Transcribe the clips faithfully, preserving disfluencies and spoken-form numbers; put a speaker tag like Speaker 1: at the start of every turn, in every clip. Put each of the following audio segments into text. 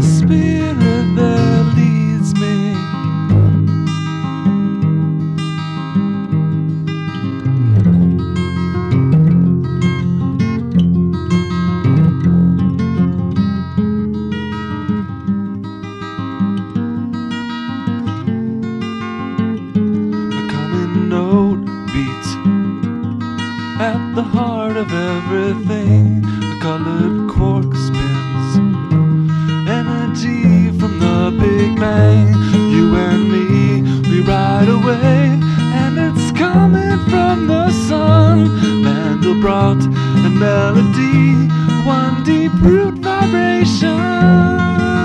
Speaker 1: the spirit that leads me. A common note beats at the heart of everything. A colored quark spins, energy from the Big Bang. You and me, we ride a wave, and it's coming from the sun. Mandelbrot and melody, one deep root vibration.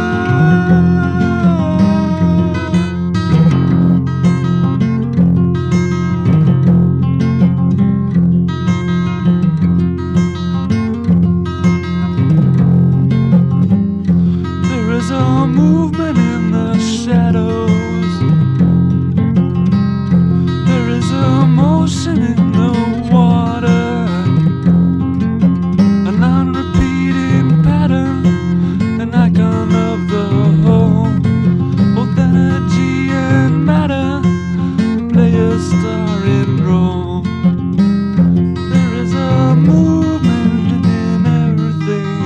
Speaker 1: There's a movement in the shadows. There is a motion in the water, a non-repeating pattern, an icon of the whole. Both energy and matter play a starring role. There is a movement in everything.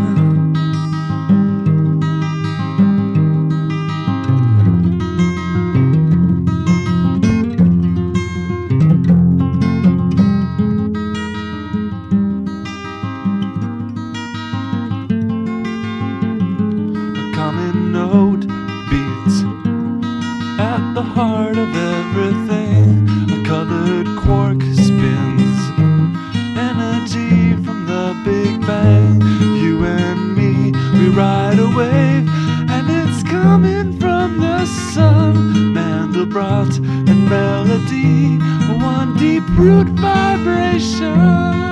Speaker 1: Common note beats at the heart of everything. A colored quark spins, energy from the Big Bang. You and me, we ride a wave, and it's coming from the sun. Mandelbrot and melody, one deep root vibration.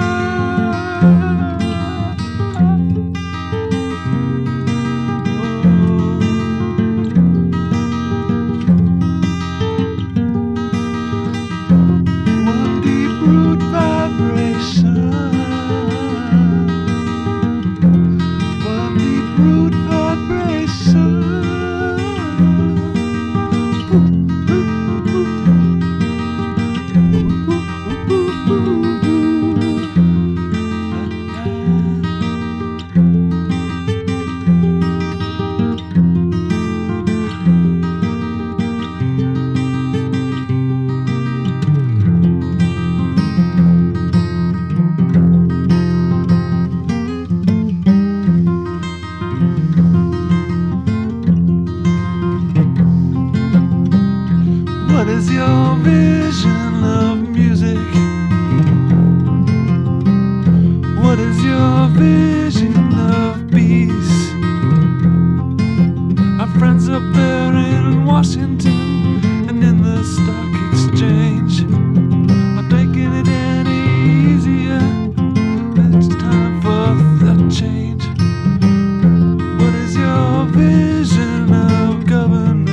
Speaker 1: What is your vision of music? What is your vision of peace? Our friends up there in Washington and in the stock exchange are making it any easier. It's time for that change. What is your vision of government?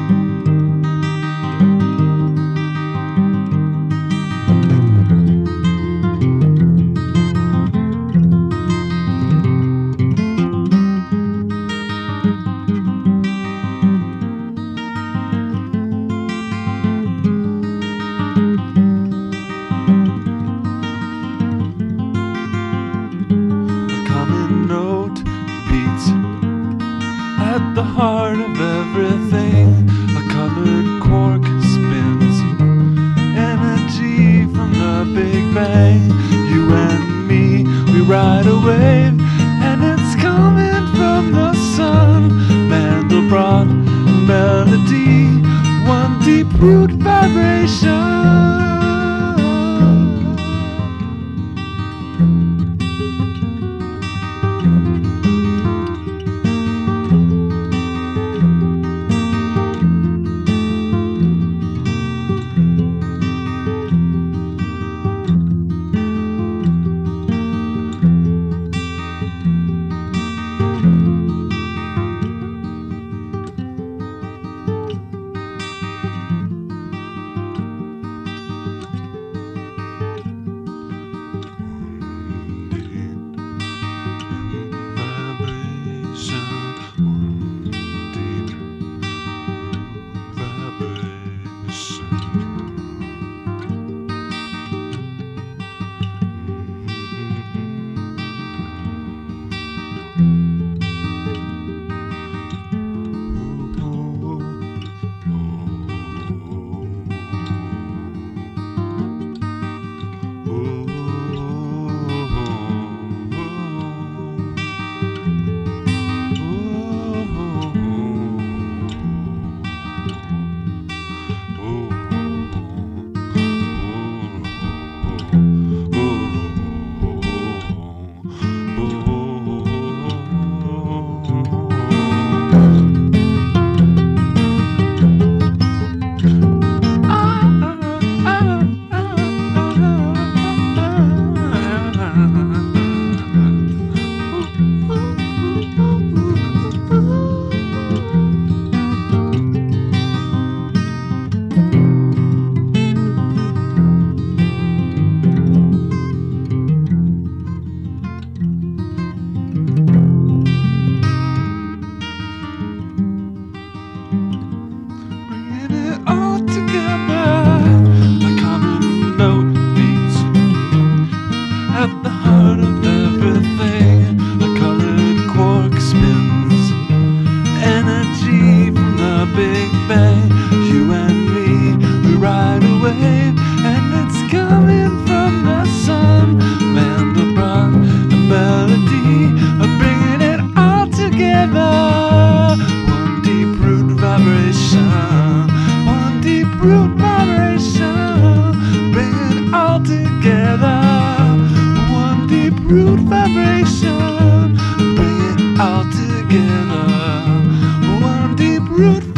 Speaker 1: At the heart of everything, a colored quark spins, energy from the Big Bang. You and me, we ride a wave, and it's coming from the sun. Mandelbrot melody, one deep root vibration. root